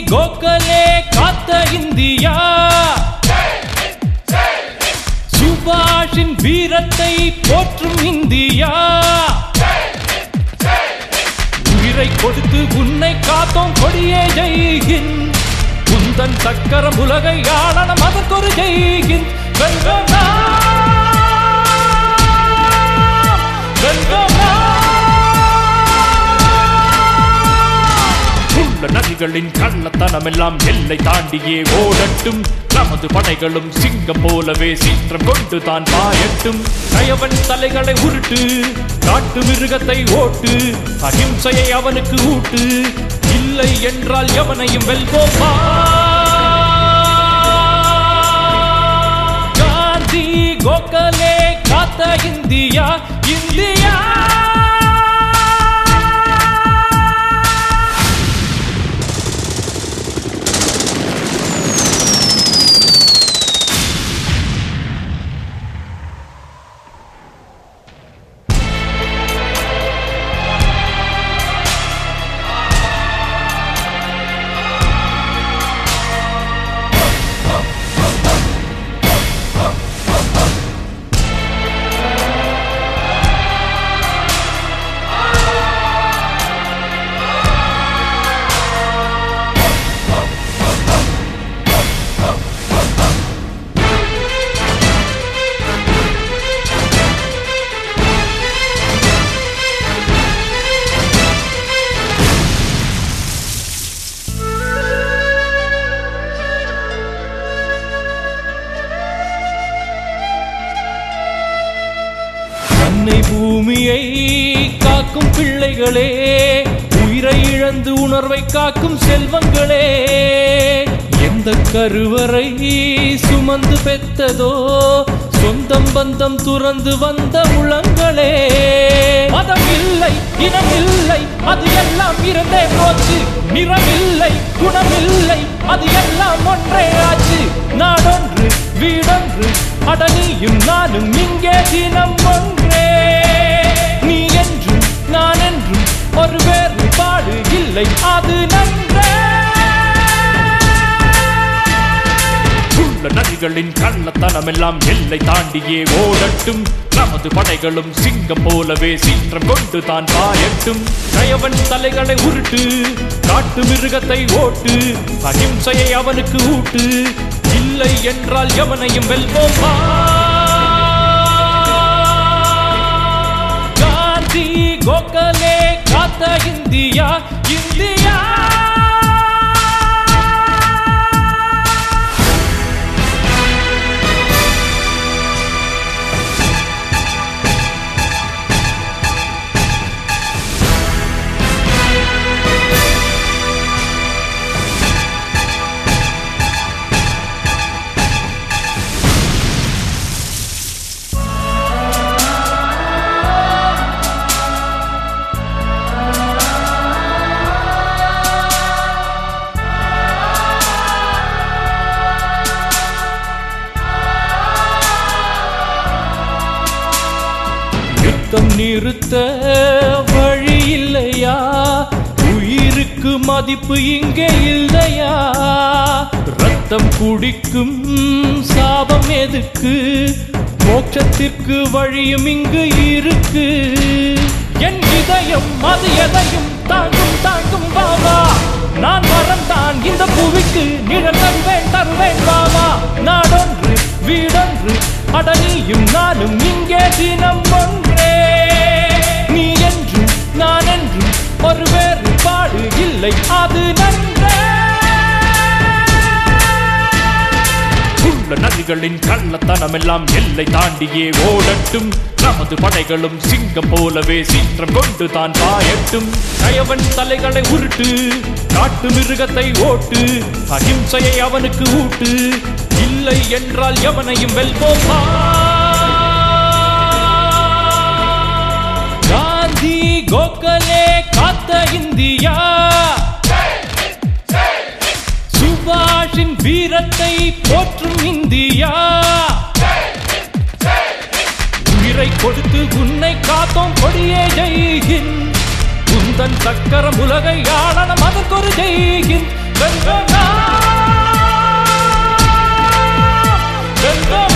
கோகலே காத்த இந்தியா, சுபாஷின் வீரத்தை போற்றும் இந்தியா, உயிரை கொடுத்து உன்னை காத்தோம் கொடியே ஜெய்ஹிந்த், உந்தன் சக்கரம் உலகை ஆளன அதற்கொரு ஜெய்ஹிந்த். வெல்வோம் நதிகளின் கள்ளத்தனம் எல்லாம் எல்லை தாண்டியே ஓடட்டும், நமது படைகளும் சிங்கம் போலவே சீற்றம் கொண்டு தான் பாயட்டும். கயவன் தலைகளை உருட்டு, காட்டு மிருகத்தை ஓட்டு, அகிம்சையை அவனுக்கு ஊட்டு, இல்லை என்றால் எவனையும் வெல்வோம். காந்தி கோகலே காத்த இந்தியா, இந்தியா. பூமியை காக்கும் பிள்ளைகளே, உயிரை இழந்து உணர்வை காக்கும் செல்வங்களே, எந்த கருவறை சுமந்து பெற்றதோ சொந்தம் பந்தம் துறந்து வந்த உளங்களே, மதம் இல்லை இனம் இல்லை அது எல்லாம் இருந்தே போச்சு, நிறமில்லை குணமில்லை அது எல்லாம் ஒன்றே ஆச்சு, நாடொன்று வீடொன்று அடனியும் நானும் இங்கே தினம் ஒன்றே, நீ என்றும் நான் என்றும் ஒரு வேறுபாடு இல்லை அது நன்றே. உள்ள நதிகளின் கள்ளத்தனம் எல்லாம் எல்லை தாண்டியே ஓடட்டும், நமது படைகளும் சிங்கம் போலவே சீற்றம் கொண்டு தான் பாயட்டும். கயவன் தலைகளை உருட்டு, காட்டு மிருகத்தை ஓட்டு, அகிம்சையை அவனுக்கு ஊட்டு, இல்லை என்றால் எவனையும் வெல்வோம். காந்தி கோகலே காத்த இந்தியா, இந்தியா. நிறுத்த வழி இல்லையா, உயிருக்கு மதிப்பு இங்கே இல்லையா, ரத்தம் குடிக்கும் சாபம் எதுக்கு, மோட்சத்திற்கு வழியும் இங்கு இருக்கு, என் இதயம் அது எதையும் தாங்கும் தாங்கும் பாபா, நான் மரம் தான் இந்த புவிக்கு நிழல் தருவேன் தருவேன் பாபா, நாடொன்று வீடொன்று அடனியும் நானும் இங்கே தினம் ஒன்றே, நீ என்றும் நான் என்றும் ஒரு வேறுபாடு இல்லை அது நன்றே. உள்ள நதிகளின் கள்ளத்தனம் எல்லாம் எல்லை தாண்டியே ஓடட்டும், நமது படைகளும் சிங்கம் போலவே சீற்றம் கொண்டு தான் பாயட்டும். கயவன் தலைகளை உருட்டு, காட்டு மிருகத்தை ஓட்டு, அகிம்சையை அவனுக்கு ஊட்டு, இல்லை என்றால் எவனையும் வெல்வோம். காந்தி கோகலே காத்த இந்தியா, சுபாஷின் வீரத்தை போற்றும் இந்தியா, உயிரை கொடுத்து உன்னை காத்தோம் கொடியே ஜெய்ஹிந்த், உந்தன் சக்கரம் உலகை ஆளன அதற்கொரு ஜெய்ஹிந்த். வெல்வோம் நாம். வெல்வோம்